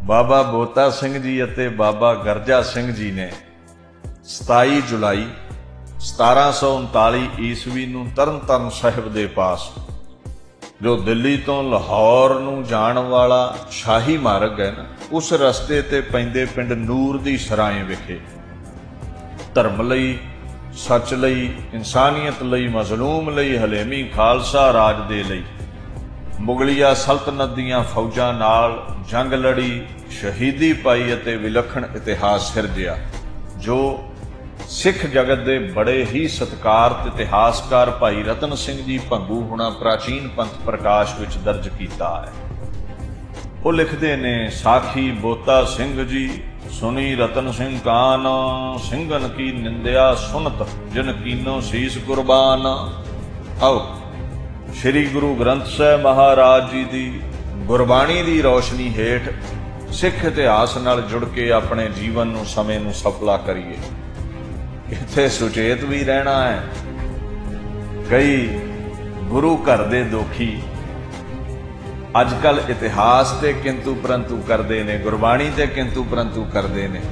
ਬਾਬਾ ਬੋਤਾ ਸਿੰਘ ਜੀ ਅਤੇ ਬਾਬਾ ਗਰਜਾ ਸਿੰਘ ਜੀ ਨੇ 27 ਜੁਲਾਈ 1739 ਈਸਵੀ ਨੂੰ ਤਰਨਤਾਰਨ ਸਾਹਿਬ ਦੇ ਪਾਸ, ਜੋ ਦਿੱਲੀ ਤੋਂ ਲਾਹੌਰ ਨੂੰ ਜਾਣ ਵਾਲਾ ਸ਼ਾਹੀ ਮਾਰਗ ਹੈ ਨਾ, ਉਸ ਰਸਤੇ ਤੇ ਪੈਂਦੇ ਪਿੰਡ ਨੂਰ ਦੀ ਸਰਾਏ ਵਿਖੇ ਧਰਮ ਲਈ, ਸੱਚ ਲਈ, ਇਨਸਾਨੀਅਤ ਲਈ, ਮਜ਼ਲੂਮ ਲਈ, ਹਲੇਮੀ ਖਾਲਸਾ ਰਾਜ ਦੇ ਲਈ ਮੁਗਲਿਆ ਸਲਤਨਤ ਦੀਆਂ ਫੌਜਾਂ ਨਾਲ ਜੰਗ ਲੜੀ, ਸ਼ਹੀਦੀ ਪਾਈ ਅਤੇ ਵਿਲੱਖਣ ਇਤਿਹਾਸ ਸਿਰਜਿਆ, ਜੋ ਸਿੱਖ ਜਗਤ ਦੇ ਬੜੇ ਹੀ ਸਤਿਕਾਰਤ ਇਤਿਹਾਸਕਾਰ ਭਾਈ ਰਤਨ ਸਿੰਘ ਜੀ ਭੰਗੂ ਹੁਣਾ ਪ੍ਰਾਚੀਨ ਪੰਥ ਪ੍ਰਕਾਸ਼ ਵਿੱਚ ਦਰਜ ਕੀਤਾ ਹੈ। ਉਹ ਲਿਖਦੇ ਨੇ, ਸਾਖੀ ਬੋਤਾ ਸਿੰਘ ਜੀ ਸੁਣੀ ਰਤਨ ਸਿੰਘ ਕਾਨ, ਸਿੰਘਨ ਕੀ ਨਿੰਦਿਆ ਸੁਨਤ ਜਿਨ ਕੀਨੋ ਸੀਸ ਕੁਰਬਾਨ। ਆਓ ਸ੍ਰੀ ਗੁਰੂ ਗ੍ਰੰਥ ਸਾਹਿਬ ਮਹਾਰਾਜ ਜੀ ਦੀ ਗੁਰਬਾਣੀ ਦੀ ਰੌਸ਼ਨੀ ਹੇਠ ਸਿੱਖ ਇਤਿਹਾਸ ਨਾਲ ਜੁੜ ਕੇ ਆਪਣੇ ਜੀਵਨ ਨੂੰ, ਸਮੇਂ ਨੂੰ ਸਫਲਾ ਕਰੀਏ। ਇੱਥੇ ਸੁਚੇਤ ਵੀ ਰਹਿਣਾ ਹੈ। ਕਈ ਗੁਰੂ ਘਰ ਦੇ ਦੋਖੀ ਅੱਜ ਕੱਲ ਇਤਿਹਾਸ ਤੇ ਕਿੰਤੂ ਪਰੰਤੂ ਕਰਦੇ ਨੇ, ਗੁਰਬਾਣੀ ਤੇ ਕਿੰਤੂ ਪਰੰਤੂ ਕਰਦੇ ਨੇ,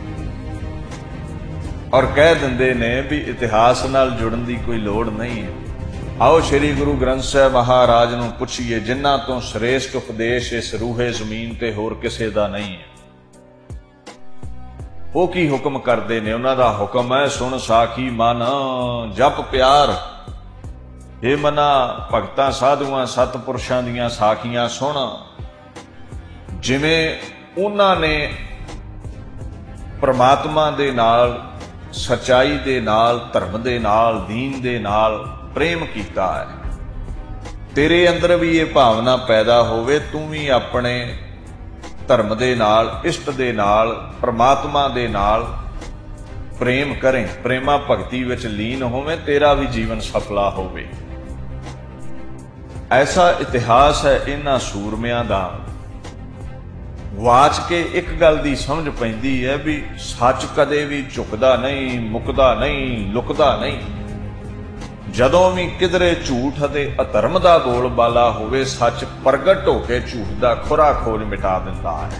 ਔਰ ਕਹਿ ਦਿੰਦੇ ਨੇ ਵੀ ਇਤਿਹਾਸ ਨਾਲ ਜੁੜਨ ਦੀ ਕੋਈ ਲੋੜ ਨਹੀਂ ਹੈ। ਆਓ ਸ੍ਰੀ ਗੁਰੂ ਗ੍ਰੰਥ ਸਾਹਿਬ ਮਹਾਰਾਜ ਨੂੰ ਪੁੱਛੀਏ, ਜਿਨ੍ਹਾਂ ਤੋਂ ਸ੍ਰੇਸ਼ਟ ਉਪਦੇਸ਼ ਇਸ ਰੂਹੇ ਜ਼ਮੀਨ ਤੇ ਹੋਰ ਕਿਸੇ ਦਾ ਨਹੀਂ ਹੈ। ਉਹ ਕੀ ਹੁਕਮ ਕਰਦੇ ਨੇ? ਉਹਨਾਂ ਦਾ ਹੁਕਮ ਹੈ, ਸੁਣ ਸਾਖੀ ਮਨ ਜਪ ਪਿਆਰ। ਇਹ ਮਨਾ ਭਗਤਾਂ ਸਾਧੂਆਂ ਸਤਪੁਰਸ਼ਾਂ ਦੀਆਂ ਸਾਖੀਆਂ ਸੁਣ, ਜਿਵੇਂ ਉਹਨਾਂ ਨੇ ਪ੍ਰਮਾਤਮਾ ਦੇ ਨਾਲ, ਸੱਚਾਈ ਦੇ ਨਾਲ, ਧਰਮ ਦੇ ਨਾਲ, ਦੀਨ ਦੇ ਨਾਲ ਪ੍ਰੇਮ ਕੀਤਾ ਹੈ। ਤੇਰੇ ਅੰਦਰ ਵੀ ਇਹ ਭਾਵਨਾ ਪੈਦਾ ਹੋਵੇ, ਤੂੰ ਵੀ ਆਪਣੇ ਧਰਮ ਦੇ ਨਾਲ, ਇਸ਼ਟ ਦੇ ਨਾਲ, ਪ੍ਰਮਾਤਮਾ ਦੇ ਨਾਲ ਪ੍ਰੇਮ ਕਰੇ, ਪ੍ਰੇਮਾ ਭਗਤੀ ਵਿੱਚ ਲੀਨ ਹੋਵੇ, ਤੇਰਾ ਵੀ ਜੀਵਨ ਸਫਲਾ ਹੋਵੇ। ਐਸਾ ਇਤਿਹਾਸ ਹੈ ਇਹਨਾਂ ਸੂਰਮਿਆਂ ਦਾ। ਵਾਚ ਕੇ ਇੱਕ ਗੱਲ ਦੀ ਸਮਝ ਪੈਂਦੀ ਹੈ ਵੀ ਸੱਚ ਕਦੇ ਵੀ ਝੁਕਦਾ ਨਹੀਂ, ਮੁੱਕਦਾ ਨਹੀਂ, ਲੁਕਦਾ ਨਹੀਂ। ਜਦੋਂ ਵੀ ਕਿਧਰੇ ਝੂਠ ਅਤੇ ਅਧਰਮ ਦਾ ਬੋਲਬਾਲਾ ਹੋਵੇ, ਸੱਚ ਪ੍ਰਗਟ ਹੋ ਕੇ ਝੂਠ ਦਾ ਖੁਰਾ ਖੋਜ ਮਿਟਾ ਦਿੰਦਾ ਹੈ।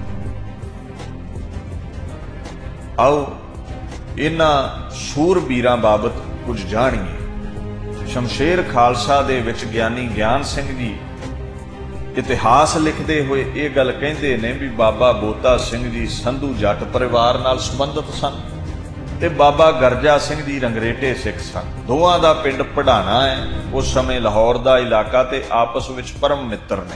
ਆਓ ਇਹਨਾਂ ਸੂਰਬੀਰਾਂ ਬਾਬਤ ਕੁਝ ਜਾਣੀਏ। ਸ਼ਮਸ਼ੇਰ ਖਾਲਸਾ ਦੇ ਵਿੱਚ ਗਿਆਨੀ ਗਿਆਨ ਸਿੰਘ ਜੀ ਇਤਿਹਾਸ ਲਿਖਦੇ ਹੋਏ ਇਹ ਗੱਲ ਕਹਿੰਦੇ ਨੇ ਵੀ ਬਾਬਾ ਬੋਤਾ ਸਿੰਘ ਜੀ ਸੰਧੂ ਜੱਟ ਪਰਿਵਾਰ ਨਾਲ ਸੰਬੰਧਿਤ ਸਨ ਤੇ ਬਾਬਾ ਗਰਜਾ ਸਿੰਘ ਜੀ ਰੰਗਰੇਟੇ ਸਿੱਖ ਸਨ। ਦੋਵਾਂ ਦਾ ਪਿੰਡ ਪੜਾਣਾ ਹੈ। ਉਸ ਸਮੇਂ ਲਾਹੌਰ ਦਾ ਇਲਾਕਾ ਤੇ ਆਪਸ ਵਿੱਚ ਪਰਮ ਮਿੱਤਰ ਨੇ।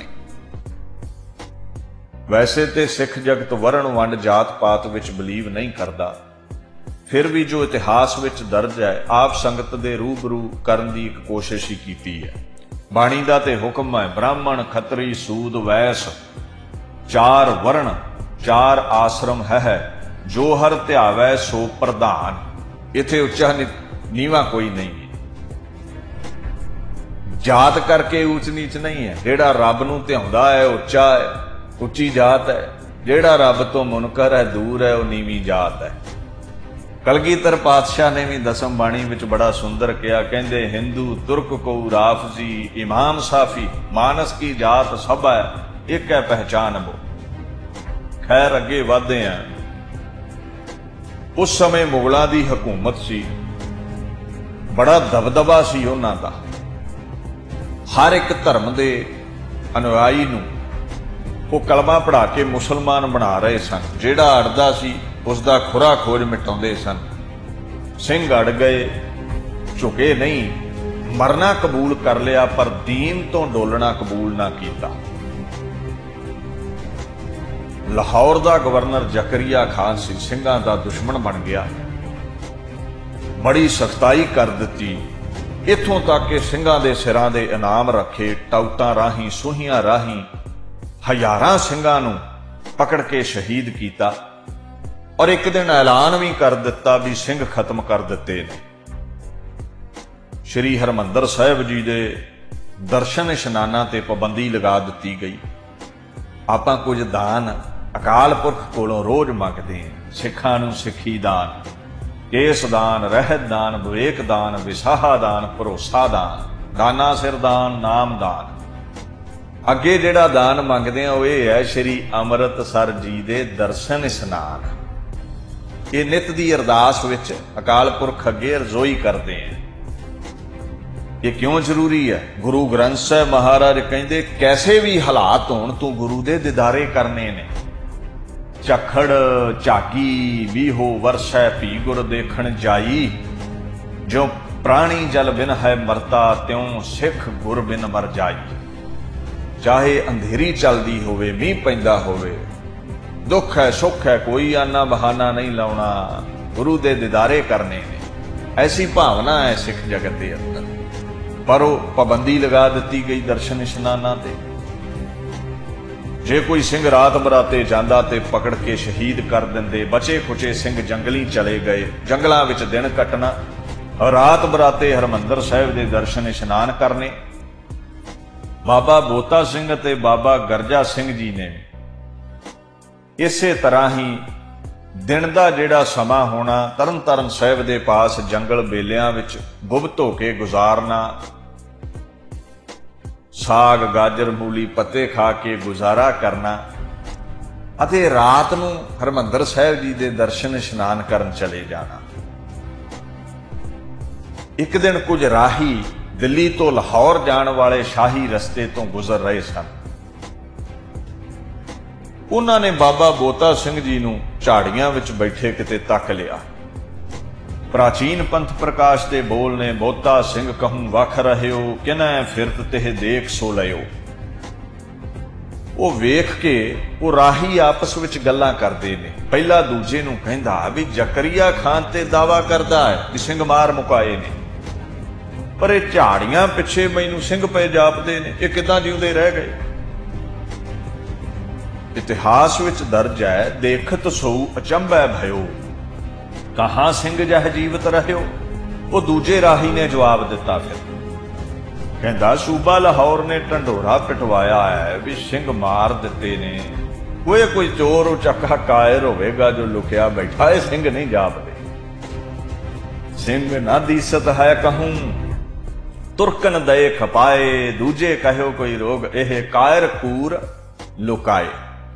ਵੈਸੇ ਤੇ ਸਿੱਖ ਜਗਤ ਵਰਣ ਵੰਡ ਜਾਤ ਪਾਤ ਵਿੱਚ ਬਲੀਵ ਨਹੀਂ ਕਰਦਾ, ਫਿਰ ਵੀ ਜੋ ਇਤਿਹਾਸ ਵਿੱਚ ਦਰਜ ਹੈ, ਆਪ ਸੰਗਤ ਦੇ ਰੂਬਰੂ ਕਰਨ ਦੀ ਇੱਕ ਕੋਸ਼ਿਸ਼ ਹੀ ਕੀਤੀ ਹੈ। ਬਾਣੀ ਦਾ ਤੇ ਹੁਕਮ ਹੈ, ਬ੍ਰਾਹਮਣ ਖੱਤਰੀ ਸੂਦ ਵੈਸ 4 ਵਰਣ 4 ਆਸ਼ਰਮ ਹੈ, ਜੋ ਹਰ ਧਿਆਵੈ ਸੋ ਪ੍ਰਧਾਨ। ਇੱਥੇ ਉੱਚਾ ਨੀਵਾਂ ਕੋਈ ਨਹੀਂ ਹੈ, ਜਾਤ ਕਰਕੇ ਊਚ ਨੀਚ ਨਹੀਂ ਹੈ। ਜਿਹੜਾ ਰੱਬ ਨੂੰ ਧਿਆਉਂਦਾ ਹੈ ਉੱਚਾ ਹੈ, ਉੱਚੀ ਜਾਤ ਹੈ। ਜਿਹੜਾ ਰੱਬ ਤੋਂ ਮੁਨਕਰ ਹੈ, ਦੂਰ ਹੈ, ਉਹ ਨੀਵੀਂ ਜਾਤ ਹੈ। ਕਲਗੀਧਰ ਪਾਤਸ਼ਾਹ ਨੇ ਵੀ ਦਸਮ ਬਾਣੀ ਵਿੱਚ ਬੜਾ ਸੁੰਦਰ ਕਿਹਾ, ਕਹਿੰਦੇ ਹਿੰਦੂ ਤੁਰਕ ਕੋ ਰਾਫਜੀ ਇਮਾਮ ਸਾਫੀ ਮਾਨਸ ਕੀ ਜਾਤ ਸਭ ਹੈ ਇੱਕ ਹੈ ਪਹਿਚਾਨ ਬੋ। ਖੈਰ ਅੱਗੇ ਵਧਦੇ ਆ। ਉਸ ਸਮੇਂ ਮੁਗਲਾਂ ਦੀ ਹਕੂਮਤ ਸੀ, ਬੜਾ ਦਬਦਬਾ ਸੀ ਉਹਨਾਂ ਦਾ। ਹਰ ਇੱਕ ਧਰਮ ਦੇ ਅਨੁਯਾਈ ਨੂੰ ਉਹ ਕਲਮਾ ਪੜ੍ਹਾ ਕੇ ਮੁਸਲਮਾਨ ਬਣਾ ਰਹੇ ਸਨ। ਜਿਹੜਾ ਅੜਦਾ ਸੀ ਉਸ ਦਾ ਖੁਰਾ ਖੋਜ ਮਿਟਾਉਂਦੇ ਸਨ। ਸਿੰਘ ਅੜ ਗਏ, ਝੁਕੇ ਨਹੀਂ, ਮਰਨਾ ਕਬੂਲ ਕਰ ਲਿਆ, ਪਰ ਦੀਨ ਤੋਂ ਡੋਲਣਾ ਕਬੂਲ ਨਾ ਕੀਤਾ। ਲਾਹੌਰ ਦਾ ਗਵਰਨਰ ਜ਼ਕਰੀਆ ਖਾਨ ਸੀ, ਸਿੰਘਾਂ ਦਾ ਦੁਸ਼ਮਣ ਬਣ ਗਿਆ, ਬੜੀ ਸਖਤਾਈ ਕਰ ਦਿੱਤੀ। ਇੱਥੋਂ ਤੱਕ ਕਿ ਸਿੰਘਾਂ ਦੇ ਸਿਰਾਂ ਦੇ ਇਨਾਮ ਰੱਖੇ, ਟਾਊਟਾਂ ਰਾਹੀਂ, ਸੂਹੀਆਂ ਰਾਹੀਂ ਹਜ਼ਾਰਾਂ ਸਿੰਘਾਂ ਨੂੰ ਪਕੜ ਕੇ ਸ਼ਹੀਦ ਕੀਤਾ। ਔਰ ਇੱਕ ਦਿਨ ਐਲਾਨ ਵੀ ਕਰ ਦਿੱਤਾ ਵੀ ਸਿੰਘ ਖਤਮ ਕਰ ਦਿੱਤੇ ਨੇ। ਸ਼੍ਰੀ ਹਰਿਮੰਦਰ ਸਾਹਿਬ ਜੀ ਦੇ ਦਰਸ਼ਨ ਇਸ਼ਨਾਨਾਂ ਤੇ ਪਾਬੰਦੀ ਲਗਾ ਦਿੱਤੀ ਗਈ। ਆਪਾਂ ਕੁਝ ਦਾਨ ਅਕਾਲ ਪੁਰਖ ਕੋਲੋਂ ਰੋਜ਼ ਮੰਗਦੇ ਹਾਂ। ਸਿੱਖਾਂ ਨੂੰ ਸਿੱਖੀ ਦਾਨ, ਕੇਸ ਦਾਨ, ਰਹਿਤ ਦਾਨ, ਵਿਵੇਕ ਦਾਨ, ਵਿਸਾਹਾ ਦਾਨ, ਭਰੋਸਾ ਦਾਨ, ਦਾਨਾ ਸਿਰ ਦਾਨ, ਨਾਮ ਦਾਨ। ਅੱਗੇ ਜਿਹੜਾ ਦਾਨ ਮੰਗਦੇ ਆ ਉਹ ਇਹ ਹੈ ਸ਼੍ਰੀ ਅੰਮ੍ਰਿਤਸਰ ਜੀ ਦੇ ਦਰਸ਼ਨ ਇਸ਼ਨਾਨ। ਇਹ ਨਿਤ ਦੀ ਅਰਦਾਸ ਵਿੱਚ ਅਕਾਲ ਪੁਰਖ ਅੱਗੇ ਅਰਜ਼ੋਈ ਕਰਦੇ ਆ। ਇਹ ਕਿਉਂ ਜ਼ਰੂਰੀ ਹੈ? ਗੁਰੂ ਗ੍ਰੰਥ ਸਾਹਿਬ ਮਹਾਰਾਜ ਕਹਿੰਦੇ ਕੈਸੇ ਵੀ ਹਾਲਾਤ ਹੋਣ ਤੂੰ ਗੁਰੂ ਦੇ ਦਿਦਾਰੇ ਕਰਨੇ ਨੇ। ਝਖੜ ਝਾਗੀ ਵੀ ਹੋ ਵਰਸੈ ਭੀ ਗੁਰ ਦੇਖਣ ਜਾਈ, ਜੋ ਪ੍ਰਾਣੀ ਜਲ ਬਿਨ ਹੈ ਮਰਤਾ ਤਿਉ ਸਿੱਖ ਗੁਰ ਬਿਨ ਮਰ ਜਾਈ। ਚਾਹੇ ਅੰਧੇਰੀ ਚੱਲਦੀ ਹੋਵੇ, ਮੀਂਹ ਪੈਂਦਾ ਹੋਵੇ, ਦੁੱਖ ਹੈ ਸੁੱਖ ਹੈ, ਕੋਈ ਆਨਾ ਬਹਾਨਾ ਨਹੀਂ ਲਾਉਣਾ, ਗੁਰੂ ਦੇ ਦਿਦਾਰੇ ਕਰਨੇ ਨੇ। ਐਸੀ ਭਾਵਨਾ ਹੈ ਸਿੱਖ ਜਗਤ ਦੇ ਅੰਦਰ, ਪਰ ਉਹ ਪਾਬੰਦੀ ਲਗਾ ਦਿੱਤੀ ਗਈ ਦਰਸ਼ਨ ਇਸ਼ਨਾਨਾਂ ਤੇ। ਜੇ ਕੋਈ ਸਿੰਘ ਰਾਤ ਬਰਾਤੇ ਜਾਂਦਾ ਤੇ ਪਕੜ ਕੇ ਸ਼ਹੀਦ ਕਰ ਦਿੰਦੇ। ਬਚੇ ਖੁਚੇ ਸਿੰਘ ਜੰਗਲੀ ਚਲੇ ਗਏ, ਜੰਗਲਾਂ ਵਿੱਚ ਦਿਨ ਕੱਟਣਾ, ਰਾਤ ਬਰਾਤੇ ਹਰਿਮੰਦਰ ਸਾਹਿਬ ਦੇ ਦਰਸ਼ਨ ਇਸ਼ਨਾਨ ਕਰਨੇ। ਬਾਬਾ ਬੋਤਾ ਸਿੰਘ ਅਤੇ ਬਾਬਾ ਗਰਜਾ ਸਿੰਘ ਜੀ ਨੇ ਇਸੇ ਤਰ੍ਹਾਂ ਹੀ ਦਿਨ ਦਾ ਜਿਹੜਾ ਸਮਾਂ ਹੋਣਾ, ਤਰਨ ਤਾਰਨ ਸਾਹਿਬ ਦੇ ਪਾਸ ਜੰਗਲ ਬੇਲਿਆਂ ਵਿੱਚ ਗੁਪਤ ਹੋ ਕੇ ਗੁਜ਼ਾਰਨਾ, ਸਾਗ ਗਾਜਰ ਮੂਲੀ ਪੱਤੇ ਖਾ ਕੇ ਗੁਜ਼ਾਰਾ ਕਰਨਾ, ਅਤੇ ਰਾਤ ਨੂੰ ਹਰਿਮੰਦਰ ਸਾਹਿਬ ਜੀ ਦੇ ਦਰਸ਼ਨ ਇਸ਼ਨਾਨ ਕਰਨ ਚਲੇ ਜਾਣਾ। ਇੱਕ ਦਿਨ ਕੁਝ ਰਾਹੀ ਦਿੱਲੀ ਤੋਂ ਲਾਹੌਰ ਜਾਣ ਵਾਲੇ ਸ਼ਾਹੀ ਰਸਤੇ ਤੋਂ ਗੁਜ਼ਰ ਰਹੇ ਸਨ। ਉਹਨਾਂ ਨੇ ਬਾਬਾ ਬੋਤਾ ਸਿੰਘ ਜੀ ਨੂੰ ਝਾੜੀਆਂ ਵਿੱਚ ਬੈਠੇ ਕਿਤੇ ਤੱਕ ਲਿਆ। ਪ੍ਰਾਚੀਨ ਪੰਥ ਪ੍ਰਕਾਸ਼ ਦੇ ਬੋਲ ਨੇ, ਬੋਤਾ ਸਿੰਘ ਕਹੂੰ ਵਖ ਰਹਿਓ, ਕਿਨੈ ਫਿਰਤ ਤਿਹ ਦੇਖ ਸੋ ਲਿਓ। ਉਹ ਵੇਖ ਕੇ ਉਹ ਰਾਹੀ ਆਪਸ ਵਿੱਚ ਗੱਲਾਂ ਕਰਦੇ ਨੇ। ਪਹਿਲਾ ਦੂਜੇ ਨੂੰ ਕਹਿੰਦਾ ਵੀ ਜ਼ਕਰੀਆ ਖਾਨ ਤੇ ਦਾਵਾ ਕਰਦਾ ਹੈ ਕਿ ਸਿੰਘ ਮਾਰ ਮੁਕਾਏ ਨੇ, ਪਰ ਇਹ ਝਾੜੀਆਂ ਪਿੱਛੇ ਮੈਨੂੰ ਸਿੰਘ ਪਏ ਜਾਪਦੇ ਨੇ, ਇਹ ਕਿੱਦਾਂ ਜਿਉਂਦੇ ਰਹਿ ਗਏ। ਇਤਿਹਾਸ ਵਿੱਚ ਦਰਜ ਹੈ, ਦੇਖਤ ਸੋ ਅਚੰਭੈ ਭਇਓ, ਕਹਾਂ ਸਿੰਘ ਜਹ ਜੀਵਤ ਰਹਿਓ। ਉਹ ਦੂਜੇ ਰਾਹੀ ਨੇ ਜਵਾਬ ਦਿੱਤਾ, ਫਿਰ ਕਹਿੰਦਾ ਸੂਬਾ ਲਾਹੌਰ ਨੇ ਢੰਡੋਰਾ ਪਿਟਵਾਇਆ ਹੈ ਵੀ ਸਿੰਘ ਮਾਰ ਦਿੱਤੇ ਨੇ। ਕੋਈ ਚੋਰ ਉਚੱਕਾ ਕਾਇਰ ਹੋਵੇਗਾ ਜੋ ਲੁਕਿਆ ਬੈਠਾ, ਇਹ ਸਿੰਘ ਨਹੀਂ ਜਾਪਦੇ। ਸਿੰਘ ਨਾ ਦੀਸਤ ਹੈ ਕਹੂੰ ਤੁਰਕਨ ਦਏ ਖਪਾਏ, ਦੂਜੇ ਕਹਿਓ ਕੋਈ ਰੋਗ ਇਹ ਕਾਇਰ ਕੂਰ ਲੁਕਾਏ।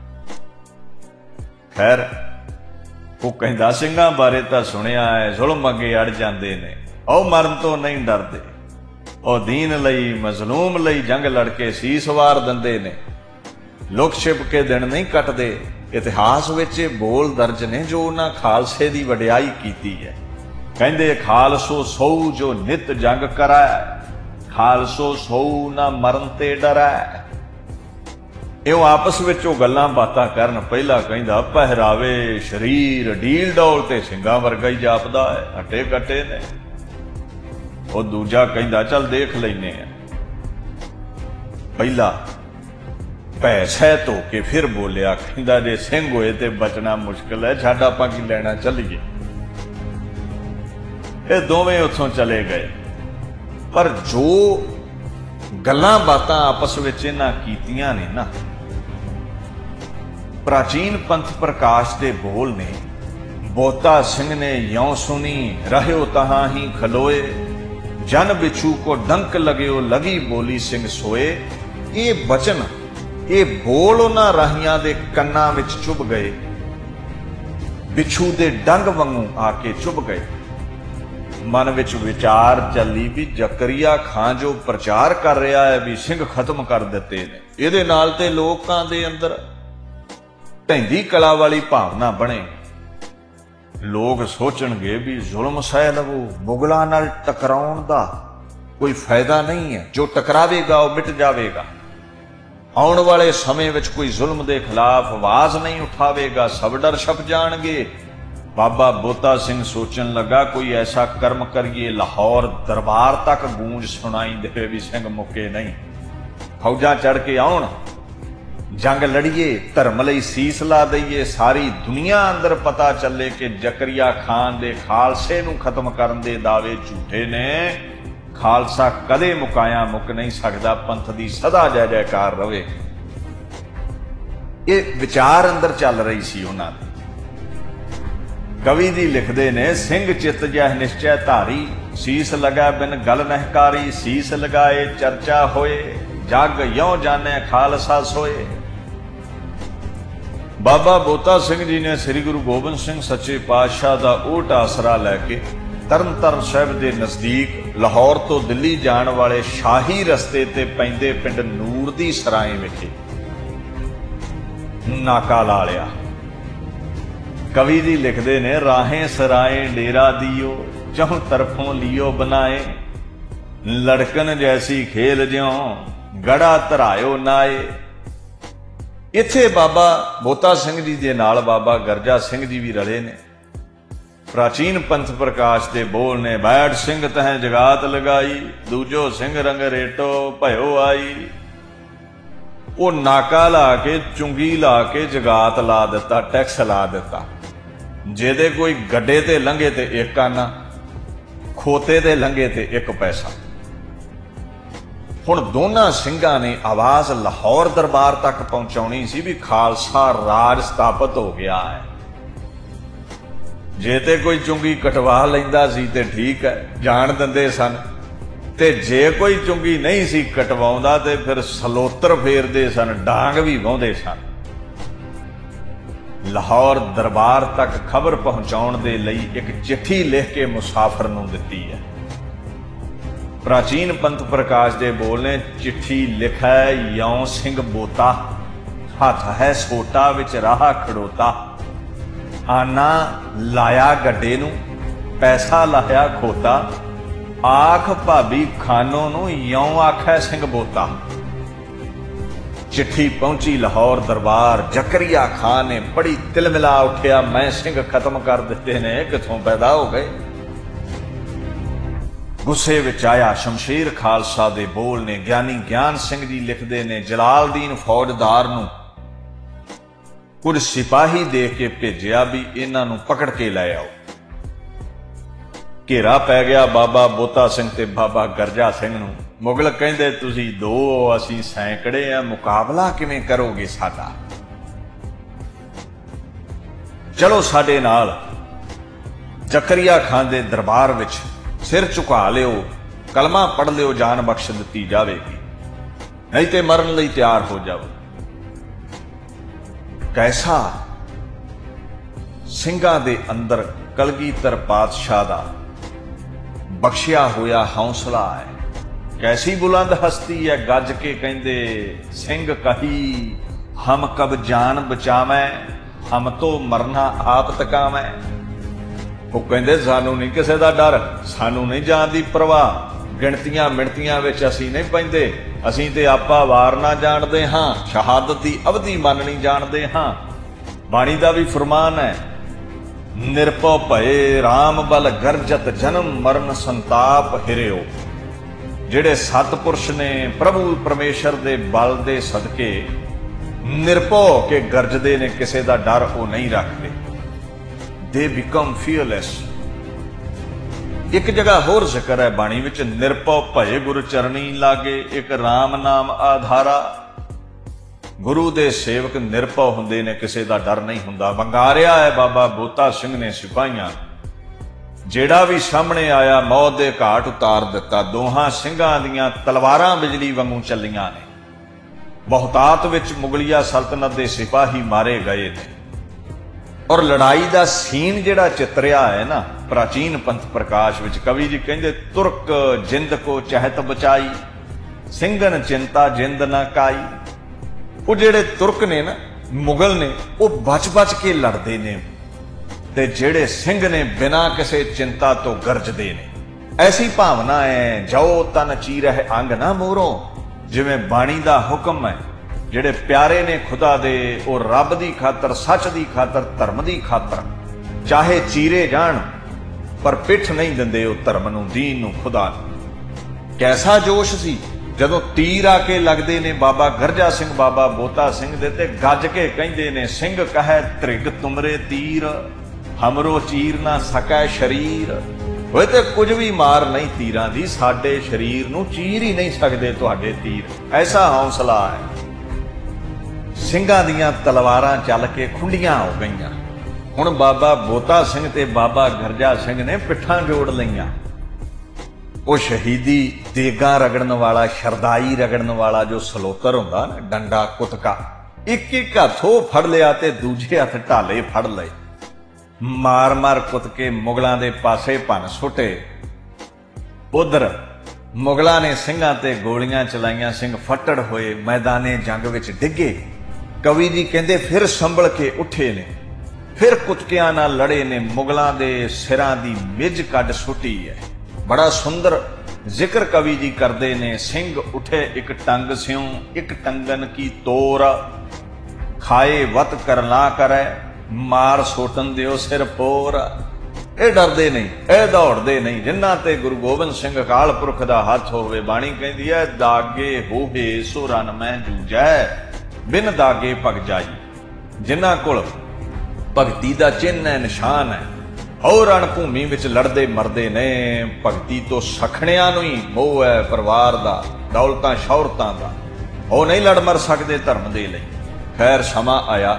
ਖੈਰ ਉਹ ਕਹਿੰਦਾ ਸਿੰਘਾਂ ਬਾਰੇ ਤਾਂ ਸੁਣਿਆ ਹੈ, ਜ਼ੁਲਮ ਅੱਗੇ ਅੜ ਜਾਂਦੇ ਨੇ, ਉਹ ਮਰਨ ਤੋਂ ਨਹੀਂ ਡਰਦੇ, ਉਹ ਦੀਨ ਲਈ ਮਜ਼ਲੂਮ ਲਈ ਜੰਗ ਲੜ ਕੇ ਸੀਸ ਵਾਰ ਦਿੰਦੇ ਨੇ, ਲੁਕ ਛਿਪ ਕੇ ਦਿਨ ਨਹੀਂ ਕੱਟਦੇ। ਇਤਿਹਾਸ ਵਿੱਚ ਇਹ ਬੋਲ ਦਰਜ ਨੇ ਜੋ ਉਹਨਾਂ ਖਾਲਸੇ ਦੀ ਵਡਿਆਈ ਕੀਤੀ ਹੈ। ਕਹਿੰਦੇ ਖਾਲਸੋ ਸੌ ਜੋ ਨਿਤ ਜੰਗ ਕਰੈ, ਖਾਲਸੋ ਸੌ ਨਾ ਮਰਨ ਤੇ ਡਰੈ। ਇਉਂ ਆਪਸ ਵਿੱਚ ਉਹ ਗੱਲਾਂ ਬਾਤਾਂ ਕਰਨ। ਪਹਿਲਾ ਕਹਿੰਦਾ ਪਹਿਰਾਵੇ ਸਰੀਰ ਢੀਲ ਡੋਲ ਤੇ ਸਿੰਘਾਂ ਵਰਗਾ ਹੀ ਜਾਪਦਾ ਹੈ, ਹੱਟੇ ਕੱਟੇ ਨੇ। ਉਹ ਦੂਜਾ ਕਹਿੰਦਾ ਚੱਲ ਦੇਖ ਲੈਨੇ ਆ। ਪਹਿਲਾ ਭੈ ਸਹਿ ਧੋ ਕੇ ਫਿਰ ਬੋਲਿਆ, ਕਹਿੰਦਾ ਜੇ ਸਿੰਘ ਹੋਏ ਤੇ ਬਚਣਾ ਮੁਸ਼ਕਿਲ ਹੈ, ਛੱਡ ਆਪਾਂ ਕੀ ਲੈਣਾ, ਚੱਲੀਏ। ਇਹ ਦੋਵੇਂ ਉੱਥੋਂ ਚਲੇ ਗਏ। ਪਰ ਜੋ ਗੱਲਾਂ ਬਾਤਾਂ ਆਪਸ ਵਿੱਚ ਇਹਨਾਂ ਕੀਤੀਆਂ ਨੇ ਨਾ, ਪ੍ਰਾਚੀਨ ਪੰਥ ਪ੍ਰਕਾਸ਼ ਦੇ ਬੋਲ ਨੇ, ਬੋਤਾ ਸਿੰਘ ਨੇ ਯੋਂ ਸੁਣੀ ਰਹਿਓ ਤਹਾਂ ਹੀ ਖਲੋਏ, ਜਨ ਬਿਛੂ ਕੋ ਡੰਕ ਲਗਿਓ ਲਗੀ ਬੋਲੀ ਸਿੰਘ ਸੋਏ। ਇਹ ਬਚਨ, ਇਹ ਬੋਲ ਉਹਨਾਂ ਰਾਹੀਆਂ ਦੇ ਕੰਨਾਂ ਵਿੱਚ ਚੁਭ ਗਏ, ਬਿਛੂ ਦੇ ਡੰਗ ਵਾਂਗੂ ਆ ਕੇ ਚੁਭ ਗਏ। ਮਨ ਵਿੱਚ ਵਿਚਾਰ ਚੱਲੀ ਵੀ ਜ਼ਕਰੀਆ ਖਾਨ ਜੋ ਪ੍ਰਚਾਰ ਕਰ ਰਿਹਾ ਹੈ ਵੀ ਸਿੰਘ ਖਤਮ ਕਰ ਦਿੱਤੇ ਨੇ, ਇਹਦੇ ਨਾਲ ਤੇ ਲੋਕਾਂ ਦੇ ਅੰਦਰ ਢਹਿੰਦੀ ਕਲਾ ਵਾਲੀ ਭਾਵਨਾ ਬਣੇ। ਲੋਕ ਸੋਚਣਗੇ ਵੀ ਜ਼ੁਲਮ ਸਹਿ ਲਵੋ, ਮੁਗਲਾਂ ਨਾਲ ਟਕਰਾਉਣ ਦਾ ਕੋਈ ਫਾਇਦਾ ਨਹੀਂ ਹੈ, ਜੋ ਟਕਰਾਵੇਗਾ ਉਹ ਮਿਟ ਜਾਵੇਗਾ। ਆਉਣ ਵਾਲੇ ਸਮੇਂ ਵਿੱਚ ਕੋਈ ਜ਼ੁਲਮ ਦੇ ਖਿਲਾਫ ਆਵਾਜ਼ ਨਹੀਂ ਉਠਾਵੇਗਾ, ਸਭ ਡਰ ਛਪ ਜਾਣਗੇ। ਬਾਬਾ ਬੋਤਾ ਸਿੰਘ ਸੋਚਣ ਲੱਗਾ ਕੋਈ ਐਸਾ ਕਰਮ ਕਰੀਏ ਲਾਹੌਰ ਦਰਬਾਰ ਤੱਕ ਗੂੰਜ ਸੁਣਾਈ ਦੇਵੇ ਵੀ ਸਿੰਘ ਮੁੱਕੇ ਨਹੀਂ, ਫੌਜਾਂ ਚੜ ਕੇ ਆਉਣ, ਜੰਗ ਲੜੀਏ, ਧਰਮ ਲਈ ਸੀਸ ਲਾ ਦਈਏ, ਸਾਰੀ ਦੁਨੀਆ ਅੰਦਰ ਪਤਾ ਚੱਲੇ ਕਿ ਜ਼ਕਰੀਆ ਖਾਨ ਦੇ ਖਾਲਸੇ ਨੂੰ ਖਤਮ ਕਰਨ ਦੇ ਦਾਅਵੇ ਝੂਠੇ ਨੇ। ਖਾਲਸਾ ਕਦੇ ਮੁਕਾਇਆ ਮੁੱਕ ਨਹੀਂ ਸਕਦਾ, ਪੰਥ ਦੀ ਸਦਾ ਜੈ ਜੈਕਾਰ ਰਵੇ। ਇਹ ਵਿਚਾਰ ਅੰਦਰ ਚੱਲ ਰਹੀ ਸੀ ਉਹਨਾਂ ਦੀ। ਕਵੀ ਜੀ ਲਿਖਦੇ ਨੇ, ਸਿੰਘ ਚਿੱਤ ਜਹ ਨਿਸ਼ਚੈ ਧਾਰੀ, ਸੀਸ ਲਗਾ ਬਿਨ ਗਲ ਨਹਿਕਾਰੀ, ਸੀਸ ਲਗਾਏ ਚਰਚਾ ਹੋਏ, जग यों जाने खालसा सोए। बाबा बोता सिंह जी ने श्री गुरु गोबिंद सिंह सच्चे पातशाह का ओट आसरा लैके तरन तारण साहिब के नज़दीक लाहौर तो दिल्ली जाण वाले शाही रस्ते ते पैंदे पिंड नूर दी सराय विखे नाका ला लिया। कवि जी लिखते ने राहें सराय डेरा दियो चौं तरफों लियो बनाए, लड़कन जैसी खेल ज्यों गड़ा धरायो नाए। इत्थे बाबा बोता सिंह जी दे नाल बाबा गरजा सिंह जी भी रले ने। प्राचीन पंथ प्रकाश दे बोल ने बैठ सिंह तह जगात लगाई, दूजो सिंह रंग रेटो भयो आई। वो नाका ला के चुंगी ला के जगात ला दिता, टैक्स ला दिता। जेदे कोई गड्डे ते लंघे ते एक आना, खोते ते लंघे ते एक पैसा। हुण दोनां ਸਿੰਘਾਂ ने आवाज लाहौर दरबार तक पहुंचाउणी सी भी खालसा राज स्थापित हो गया है। जे ते कोई चुंगी कटवा लैंदा सी ते ठीक है, जान दिंदे सन, ते जे कोई चुंगी नहीं सी कटवाउंदा ते फिर सलोतर फेरदे सन, डांग भी वाहुंदे सन। लाहौर दरबार तक खबर पहुंचाउण दे लई एक चिट्ठी लिख के मुसाफिर नूं दित्ती है। प्राचीन पंथ प्रकाश दे बोल ने चिट्ठी लिखा यों सिंह बोता, हथ है सोटा विच राह खड़ोता। आना लाया गड्डे नूं, पैसा लाया खोता, आख भाभी खानों नूं यों आखै सिंह बोता। चिट्ठी पहुंची लाहौर दरबार, जकरिया खान ने बड़ी तिलमिला उठिया, मैं सिंह खत्म कर दिते ने, किथों पैदा हो गए। गुस्से विच आया शमशेर खालसा दे बोल ने ज्ञानी ज्ञान सिंह जी लिखते ने जलालदीन फौजदार नूं कुछ सिपाही दे के भेजिया भी इन्हां नूं पकड़ के लै आओ। घेरा पै गया बाबा बोता सिंह ते बाबा गरजा सिंह नूं। मुगल कहंदे तुसीं दो असीं सैकड़े आ, मुकाबला किवें करोगे साडा? चलो साडे नाल। जकरिया खान दे दरबार विच सिर झुका लियो, कलमा पढ़ लियो, जान बख्श दी जाएगी, नहीं तो मरन लई तैयार हो जाओ। कैसा ਸਿੰਘਾਂ दे अंदर कलगीधर पातशाह दा बख्शिया होया हौसला है। कैसी बुलंद हस्ती है, गज के कहंदे सिंह कही हम कब जान बचावै, हम तो मरना आप तकावै। वो कहते सानू नहीं किसी का डर, सानू नहीं जान की परवाह, गिणतियां मिणतियां विच असीं नहीं पैंदे, असीं ते आपा वारना जाणदे हां, शहादत की अवधि माननी जाणदे हां। बाणी का भी फरमान है, निरपौ भये राम बल गरजत जन्म मरण संताप हिरियो। जिहड़े सतपुरुष ने प्रभु परमेश्वर दे बल दे सदके निरपौ के गरजदे ने, किसी का डर वो नहीं रखते। They become fearless। एक जगह होर जिक्र है बाणी विच, निरपौ भये गुरु चरणी लागे, एक राम नाम आधारा। गुरु दे सेवक निरपौ हुंदे ने, किसी का डर नहीं हुंदा। वंगारिया है बाबा बोता सिंह ने सिपाहियां, जेड़ा भी सामने आया मौत दे घाट उतार दिता। दोहां ਸਿੰਘਾਂ ਦੀਆਂ तलवारां बिजली वांगू ਚੱਲੀਆਂ ने। बहुतात विच मुगलिया सल्तनत के सिपाही मारे गए थे। और लड़ाई का सीन जिहड़ा चित्रिया है ना प्राचीन पंथ प्रकाश विच, कवि जी कहंदे तुर्क जिंद को चहत बचाई, सिंगन चिंता जिंद ना काई। वो जिहड़े तुर्क ने ना मुगल ने, वो बच बच के लड़ते ने, ते जिहड़े सिंह ने बिना किसी चिंता तो गरजते ने। ऐसी भावना है जाओ तन चीरह अंग ना मोरों, जिवें बाणी का हुक्म है। ਜਿਹੜੇ ਪਿਆਰੇ ਨੇ ਖੁਦਾ ਦੇ, ਉਹ ਰੱਬ ਦੀ ਖਾਤਰ, ਸੱਚ ਦੀ ਖਾਤਰ, ਧਰਮ ਦੀ ਖਾਤਰ ਚਾਹੇ ਚੀਰੇ ਜਾਣ, ਪਰ ਪਿੱਠ ਨਹੀਂ ਦਿੰਦੇ ਉਹ ਧਰਮ ਨੂੰ, ਦੀਨ ਨੂੰ, ਖੁਦਾ ਨੂੰ। ਕੈਸਾ ਜੋਸ਼ ਸੀ ਜਦੋਂ ਤੀਰ ਆ ਕੇ ਲੱਗਦੇ ਨੇ ਬਾਬਾ ਗਰਜਾ ਸਿੰਘ ਬਾਬਾ ਬੋਤਾ ਸਿੰਘ ਦੇ, ਤੇ ਗੱਜ ਕੇ ਕਹਿੰਦੇ ਨੇ ਸਿੰਘ ਕਹੈ ਤ੍ਰਿਗ ਤੁਮਰੇ ਤੀਰ, ਹਮਰੋ ਚੀਰ ਨਾ ਸਕੈ ਸ਼ਰੀਰ। ਹੋਏ ਤੇ ਕੁਝ ਵੀ ਮਾਰ ਨਹੀਂ ਤੀਰਾਂ ਦੀ, ਸਾਡੇ ਸ਼ਰੀਰ ਨੂੰ ਚੀਰ ਹੀ ਨਹੀਂ ਸਕਦੇ ਤੁਹਾਡੇ ਤੀਰ। ਐਸਾ ਹੌਸਲਾ ਹੈ। ਸਿੰਘਾਂ ਦੀਆਂ ਤਲਵਾਰਾਂ ਚੱਲ ਕੇ ਖੁੱਲੀਆਂ ਹੋ ਗਈਆਂ। ਹੁਣ ਬਾਬਾ ਬੋਤਾ ਸਿੰਘ ਤੇ ਬਾਬਾ ਗਰਜਾ ਸਿੰਘ ਨੇ ਪਿੱਠਾਂ ਜੋੜ ਲਈਆਂ। ਉਹ ਸ਼ਹੀਦੀ ਦੇਗਾ ਰਗੜਨ ਵਾਲਾ, ਸ਼ਰਦਾਈ ਰਗੜਨ ਵਾਲਾ ਜੋ ਸਲੋਤਰ ਹੁੰਦਾ ਨਾ, ਡੰਡਾ ਕੁਤਕਾ, ਇੱਕ ਇੱਕ ਹੱਥੋਂ ਫੜ ਲਿਆ ਤੇ ਦੂਜੇ ਹੱਥ ਢਾਲੇ ਫੜ ਲਏ, ਮਾਰ ਮਾਰ ਕੁੱਤਕੇ ਮੁਗਲਾਂ ਦੇ ਪਾਸੇ ਭੰਨ ਸੁੱਟੇ। ਉਧਰ ਮੁਗਲਾਂ ਨੇ ਸਿੰਘਾਂ ਤੇ ਗੋਲੀਆਂ ਚਲਾਈਆਂ, ਸਿੰਘ ਫੱਟੜ ਹੋਏ, ਮੈਦਾਨੇ ਜੰਗ ਵਿੱਚ ਡਿੱਗੇ। ਕਵੀ ਜੀ ਕਹਿੰਦੇ ਫਿਰ ਸੰਭਲ ਕੇ ਉੱਠੇ ਨੇ, ਫਿਰ ਕੁੱਤਕਿਆਂ ਨਾਲ ਲੜੇ ਨੇ, ਮੁਗਲਾਂ ਦੇ ਸਿਰਾਂ ਦੀ ਮਿੱਝ ਕੱਢ ਸੁੱਟੀ ਹੈ। ਬੜਾ ਸੁੰਦਰ ਜ਼ਿਕਰ ਕਵੀ ਜੀ ਕਰਦੇ ਨੇ। ਸਿੰਘ ਉਠੇ ਇੱਕ ਟੰਗ ਸਿਉ, ਇੱਕ ਟੰਗਨ ਕੀ ਤੋਰ, ਖਾਏ ਵਤ ਕਰ ਨਾ ਕਰੈ, ਮਾਰ ਸੋਟਨ ਦਿਓ ਸਿਰ ਪੋਰ। ਇਹ ਡਰਦੇ ਨਹੀਂ, ਇਹ ਦੌੜਦੇ ਨਹੀਂ। ਜਿਨ੍ਹਾਂ ਤੇ ਗੁਰੂ ਗੋਬਿੰਦ ਸਿੰਘ ਅਕਾਲ ਪੁਰਖ ਦਾ ਹੱਥ ਹੋਵੇ, ਬਾਣੀ ਕਹਿੰਦੀ ਹੈ ਦਾਗੇ ਹੋਵੇ ਸੋ ਰਨ ਮੈਂ ਜੂਝੈ, ਬਿਨ ਦਾਗੇ ਭਗ ਜਾਈ। ਜਿਨ੍ਹਾਂ ਕੋਲ ਭਗਤੀ ਦਾ ਚਿੰਨ੍ਹ ਹੈ, ਨਿਸ਼ਾਨ ਹੈ, ਉਹ ਰਣ ਭੂਮੀ ਵਿੱਚ ਲੜਦੇ ਮਰਦੇ ਨੇ। ਭਗਤੀ ਤੋਂ ਸਖਣਿਆਂ ਨੂੰ ਹੀ ਮੋਹ ਹੈ, ਪਰਿਵਾਰ ਦਾ, ਦੌਲਤਾਂ ਸ਼ੌਹਰਤਾਂ ਦਾ। ਉਹ ਨਹੀਂ ਲੜ ਮਰ ਸਕਦੇ ਧਰਮ ਦੇ ਲਈ। ਖੈਰ ਸਮਾਂ ਆਇਆ,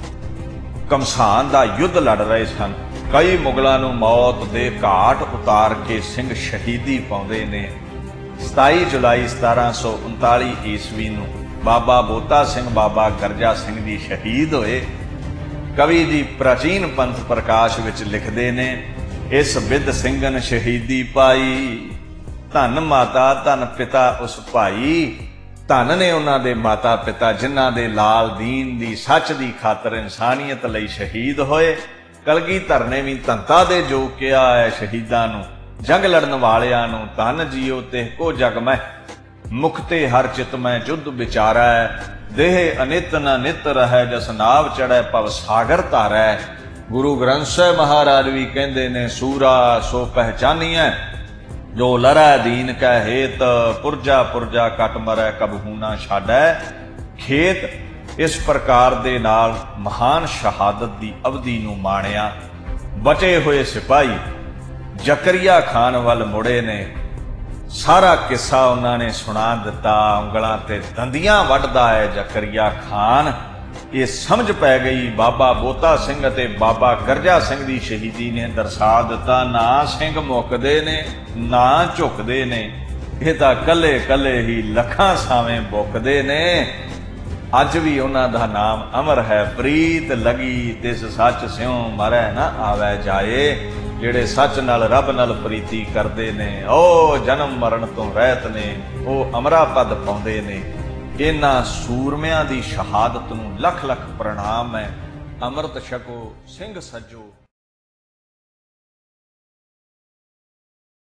ਘਮਸਾਨ ਦਾ ਯੁੱਧ ਲੜ ਰਹੇ ਸਨ। ਕਈ ਮੁਗਲਾਂ ਨੂੰ ਮੌਤ ਦੇ ਘਾਟ ਉਤਾਰ ਕੇ ਸਿੰਘ ਸ਼ਹੀਦੀ ਪਾਉਂਦੇ ਨੇ। 27 ਜੁਲਾਈ 1739 ਈਸਵੀ ਨੂੰ ਬਾਬਾ ਬੋਤਾ ਸਿੰਘ, ਬਾਬਾ ਗਰਜਾ ਸਿੰਘ ਜੀ ਸ਼ਹੀਦ ਹੋਏ। ਕਵੀ ਜੀ ਪ੍ਰਾਚੀਨ ਪੰਥ ਪ੍ਰਕਾਸ਼ ਵਿੱਚ ਲਿਖਦੇ ਨੇ, ਇਸ ਬਿੱਧ ਸਿੰਘਨ ਸ਼ਹੀਦੀ ਪਾਈ, ਧੰਨ ਮਾਤਾ ਧੰਨ ਪਿਤਾ ਉਸ ਭਾਈ। ਧੰਨ ਨੇ ਉਹਨਾਂ ਦੇ ਮਾਤਾ ਪਿਤਾ ਜਿਨ੍ਹਾਂ ਦੇ ਲਾਲ ਦੀਨ ਦੀ, ਸੱਚ ਦੀ ਖਾਤਰ, ਇਨਸਾਨੀਅਤ ਲਈ ਸ਼ਹੀਦ ਹੋਏ। ਕਲਗੀਧਰ ਨੇ ਵੀ ਧੰਤਾ ਦੇ ਜੋ ਕਿਹਾ ਹੈ ਸ਼ਹੀਦਾਂ ਨੂੰ, ਜੰਗ ਲੜਨ ਵਾਲਿਆਂ ਨੂੰ। ਧੰਨ ਜੀਓ ਤੇ ਕੋ ਜਗ ਮੈਂ, ਮੁਖਤੇ ਹਰ ਚਿਤ ਮੈਂ ਜੁੱਧ ਵਿਚਾਰੈ, ਦੇਹ ਅਨਿਤ ਨ ਨਿਤ ਰਹੈ, ਜਸ ਨਾਵ ਚੜ੍ਹੈ ਭਵ ਸਾਗਰ ਧਾਰੈ। ਗੁਰੂ ਗ੍ਰੰਥ ਸਾਹਿਬ ਮਹਾਰਾਜ ਵੀ ਕਹਿੰਦੇ ਨੇ, ਸੂਰਾ ਸੋ ਪਹਿਚਾਨੀਐ, ਜੋ ਲੜੈ ਦੀਨ ਕੈ ਹੇਤ, ਪੁਰਜਾ ਪੁਰਜਾ ਕਟ ਮਰੈ, ਕਬਹੂ ਨਾ ਛਾਡੈ ਖੇਤ। ਇਸ ਪ੍ਰਕਾਰ ਦੇ ਨਾਲ ਮਹਾਨ ਸ਼ਹਾਦਤ ਦੀ ਅਵਧੀ ਨੂੰ ਮਾਣਿਆ। ਬਚੇ ਹੋਏ ਸਿਪਾਹੀ ਜ਼ਕਰੀਆ ਖਾਨ ਵੱਲ ਮੁੜੇ ਨੇ। ਸਾਰਾ ਕਿੱਸਾ ਉਹਨਾਂ ਨੇ ਸੁਣਾ ਦਿੱਤਾ। ਉਂਗਲਾਂ ਤੇ ਦੰਦੀਆਂ ਵੱਢਦਾ ਹੈ ਜ਼ਕਰੀਆ ਖਾਨ। ਇਹ ਸਮਝ ਪੈ ਗਈ ਬਾਬਾ ਬੋਤਾ ਸਿੰਘ ਅਤੇ ਬਾਬਾ ਗਰਜਾ ਸਿੰਘ ਦੀ ਸ਼ਹੀਦੀ ਨੇ ਦਰਸਾ ਦਿੱਤਾ, ਨਾ ਸਿੰਘ ਮੁੱਕਦੇ ਨੇ ਨਾ ਝੁਕਦੇ ਨੇ, ਇਹ ਤਾਂ ਕੱਲੇ ਕੱਲੇ ਹੀ ਲੱਖਾਂ ਸਾਵੇਂ ਬੁੱਕਦੇ ਨੇ। ਅੱਜ ਵੀ ਉਹਨਾਂ ਦਾ ਨਾਮ ਅਮਰ ਹੈ। ਪ੍ਰੀਤ ਲਗੀ ਤਿਸ ਸੱਚ ਸਿਉ, ਮਰੈ ਨਾ ਆਵੈ ਜਾਏ। ਜਿਹੜੇ ਸੱਚ ਨਾਲ, ਰੱਬ ਨਾਲ ਪ੍ਰੀਤੀ ਕਰਦੇ ਨੇ, ਉਹ ਜਨਮ ਮਰਨ ਤੋਂ ਰਹਿਤ ਨੇ, ਉਹ ਅਮਰਾ ਪਦ ਪਾਉਂਦੇ ਨੇ। ਇਹਨਾਂ ਸੂਰਮਿਆਂ ਦੀ ਸ਼ਹਾਦਤ ਨੂੰ ਲੱਖ ਲੱਖ ਪ੍ਰਣਾਮ ਹੈ। ਅੰਮ੍ਰਿਤ ਛਕੋ ਸਿੰਘ ਸੱਜੋ।